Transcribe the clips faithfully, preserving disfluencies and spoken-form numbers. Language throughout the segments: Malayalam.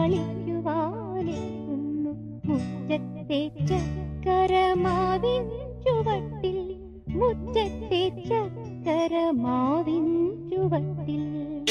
കളിക്കുവാനെത്തുന്നു മുറ്റത്തെ ചക്കരമാവിൻ ചുവട്ടിൽ, മുറ്റത്തെ ചക്കരമാവിൻ ചുവട്ടിൽ.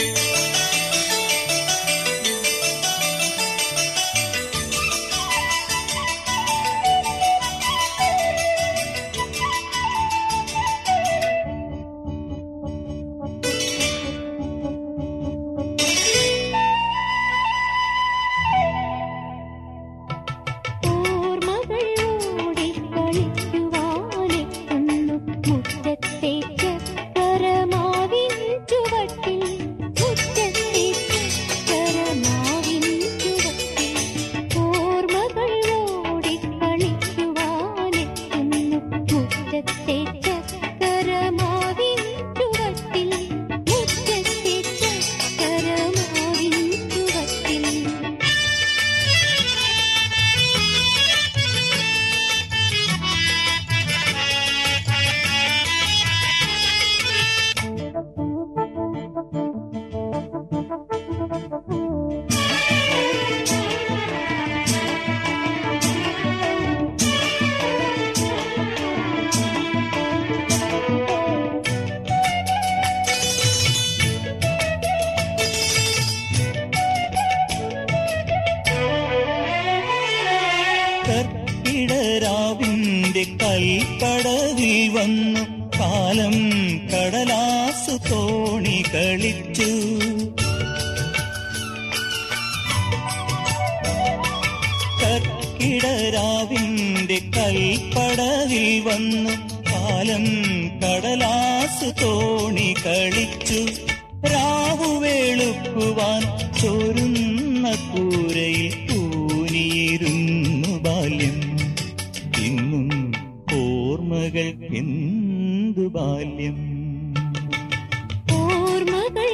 കർക്കിടരാവിന്റെ കൽക്കടവിൽ വന്നു കാലം കടലാസു തോണി കളിച്ചു. കർക്കിടരാവിന്റെ കൽക്കടവിൽ വന്നു കാലം കടലാസു തോണി കളിച്ചു. രാവു വെളുക്കുവാൻ ചോരുന്ന കൂരയിൽ ൂനിയിരുന്നു ബാല്യം. ഇന്നും ഓർമ്മകൾ എന്തു ബാല്യം. ഓർമ്മകൾ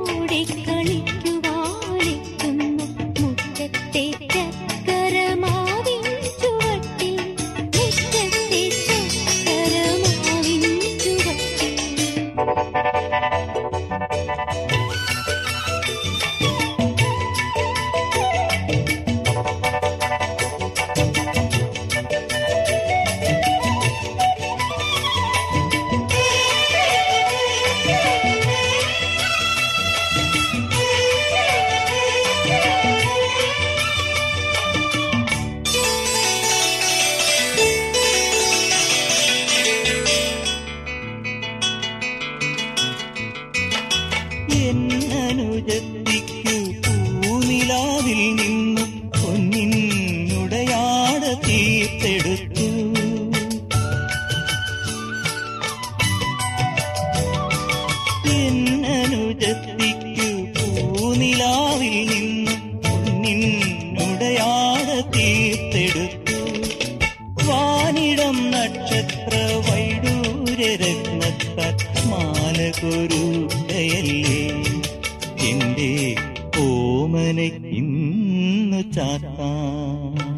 ഓടിക്കളിക്കുവാനെത്തുന്നു മുറ്റത്തെ ചക്കരമാവിൻ ചുവട്ടിൽ, മുറ്റത്തെ ചക്കരമാവിൻ ചുവട്ടിൽ. എന്നനുജത്തിക്കു പൂനിലാവിൽ നിന്നു പൊന്നിനുടയാട തീർത്തെടുത്തു. എന്നനുജത്തിക്കു പൂനിലാവിൽ നിന്നു പൊന്നിനുടയാട തീർത്തെടുത്തു. വാനിടം നക്ഷത്ര വൈഡൂര്യരത്നത്താൽ മാലകൊരുക്കയല്ലേ എന്റെ ഓമനയ്ക്കിന്നു ചാത്താൻ.